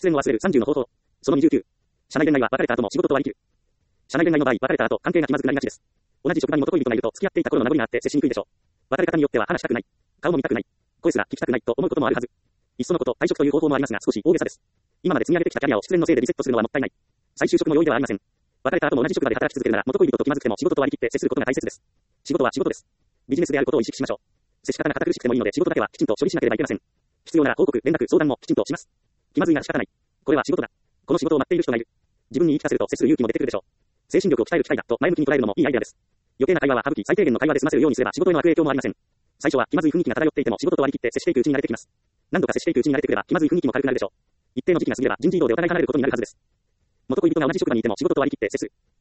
演を忘れる30の方法。その29。社内恋愛は別れた後も仕事と割り切る。社内恋愛の場合、別れた後、関係が気まずくなりがちです。同じ職場に元恋人がいると、付き合っていた頃の名残があって接しにくいでしょう。別れ方によっては話したくない。顔も見たくない。声すら聞きたくないと思うこともあるはず。いっそのこと、退職という方法もありますが、少し大げさです。今まで積み上げてきたキャリアを失恋のせいでリセットするのはもったいない。再就職も容易ではありません。別れた後も同じ職場で働き続けるなら、元恋人と気まずくても仕事と割り切って接することが大切です。仕事は仕事です。ビジネスであることを意識しましょう。接し方が堅苦しくてもいいので、仕事だけはきちんと処理しなければいけません。必要なら報告、連絡、相談もきちんとします。気まずいが仕方ない。これは仕事だ。この仕事を待っている人がいる。自分に言い聞かせると接する勇気も出てくるでしょう。精神力を鍛える機会だと前向きに捉えるのもいいアイデアです。余計な会話は省き、最低限の会話で済ませるようにすれば仕事への悪影響もありません。最初は気まずい雰囲気が漂っていても仕事と割り切って接していくうちに慣れてきます。何度か接していくうちに慣れてくれば気まずい雰囲気も軽くなるでしょう。一定の時期が過ぎれば人事異動でお互い離れることになるはずです。元恋人が同じ職場にいても仕事と割り切って接する。